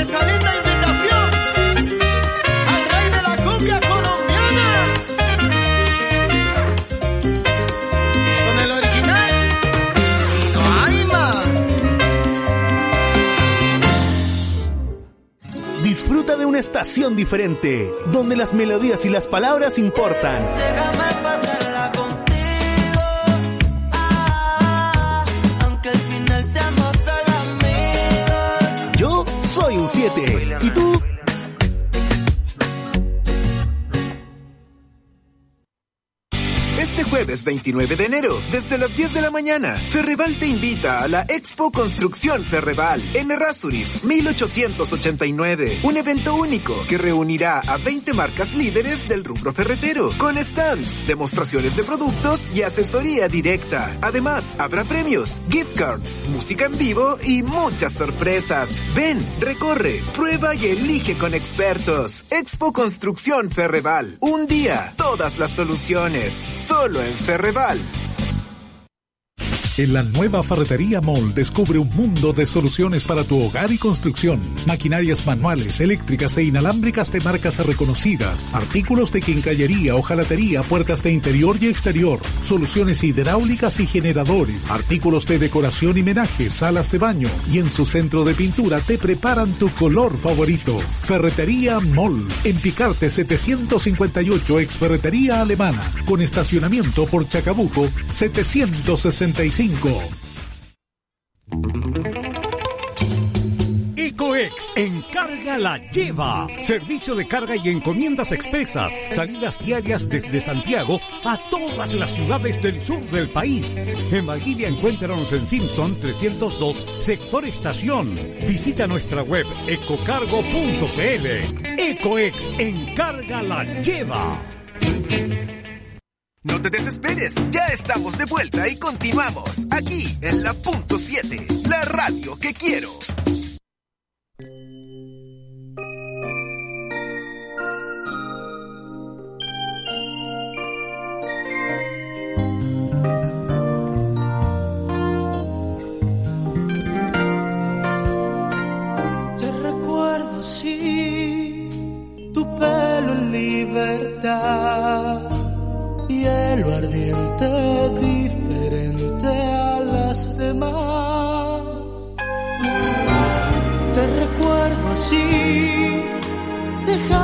esta linda invitación al rey de la cumbia colombiana, con el original y no hay más. Disfruta de una estación diferente, donde las melodías y las palabras importan. Déjame pasarla contigo, aunque al final seamos solo amigos. Yo soy un 7, ¿y tú? Este jueves 29 de enero, desde las 10 de la mañana, Ferreval te invita a la Expo Construcción Ferreval en Errázuriz, 1889. Un evento único que reunirá a 20 marcas líderes del rubro ferretero, con stands, demostraciones de productos y asesoría directa. Además, habrá premios, gift cards, música en vivo y muchas sorpresas. Ven, recorre, prueba y elige con expertos. Expo Construcción Ferreval. Un día, todas las soluciones. Solo en Ferreval. En la nueva Ferretería Mall descubre un mundo de soluciones para tu hogar y construcción. Maquinarias manuales, eléctricas e inalámbricas de marcas reconocidas. Artículos de quincallería, hojalatería, puertas de interior y exterior. Soluciones hidráulicas y generadores. Artículos de decoración y menaje, salas de baño. Y en su centro de pintura te preparan tu color favorito. Ferretería Mall. En Picarte 758, ex Ferretería Alemana. Con estacionamiento por Chacabuco 765. Ecoex Encarga la lleva. Servicio de carga y encomiendas expresas. Salidas diarias desde Santiago a todas las ciudades del sur del país. En Valdivia encuéntranos en Simpson 302, sector estación. Visita nuestra web ecocargo.cl. Ecoex Encarga la lleva. No te desesperes, ya estamos de vuelta y continuamos aquí en la Punto 7, la radio que quiero. Te recuerdo, sí, tu pelo en libertad. Hielo ardiente, diferente a las demás. Te recuerdo así, deja